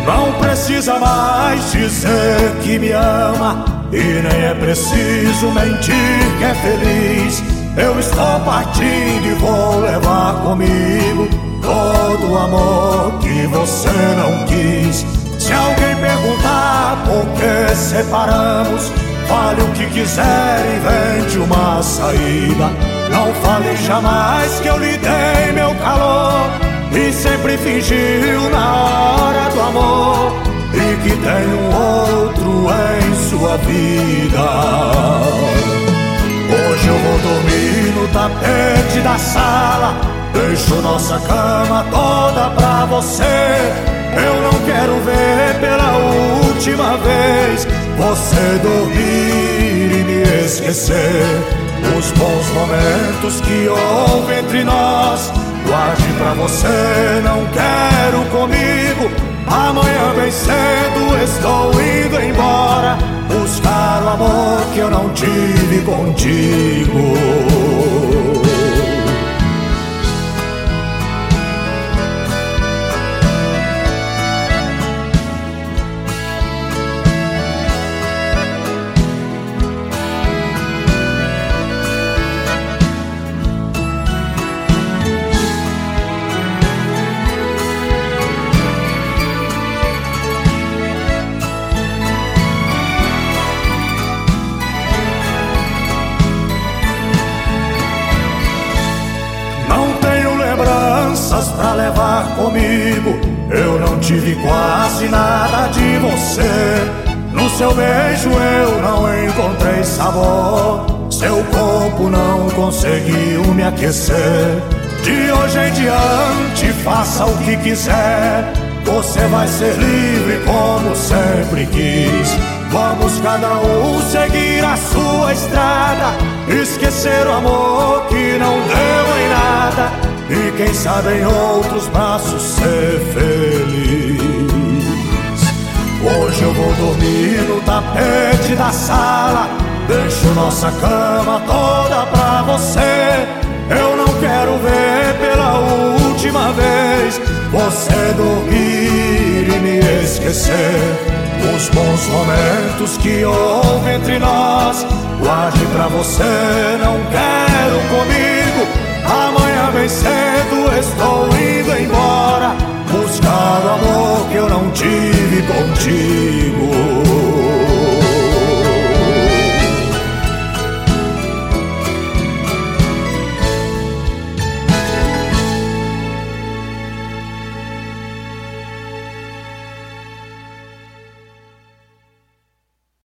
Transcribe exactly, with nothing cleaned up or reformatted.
Não precisa mais dizer que me ama, e nem é preciso mentir que é feliz. Eu estou partindo e vou levar comigo todo o amor que você não quis. Se alguém perguntar por que separamos, fale o que quiser, invente uma saída. Não fale jamais que eu lhe dei meu calor e sempre fingiu na hora do amor, e que tem um outro em sua vida. Hoje eu vou dormir no tapete da sala, deixo nossa cama toda pra você. Eu não quero ver pela última vez você dormir e me esquecer. Os bons momentos que houve entre nós, guarde pra você, não quero comigo. Amanhã bem cedo estou indo embora, buscar o amor que eu não tive contigo. Pra levar comigo, eu não tive quase nada de você. No seu beijo eu não encontrei sabor, seu corpo não conseguiu me aquecer. De hoje em diante faça o que quiser, você vai ser livre como sempre quis. Vamos cada um seguir a sua estrada, esquecer o amor que não deu em nada, e quem sabe em outros braços ser feliz. Hoje eu vou dormir no tapete da sala, deixo nossa cama toda pra você. Eu não quero ver pela última vez você dormir e me esquecer. Os bons momentos que houve entre nós, guarde pra você, não quero comigo. Amanhã bem cedo estou indo embora, buscar o amor que eu não tive contigo.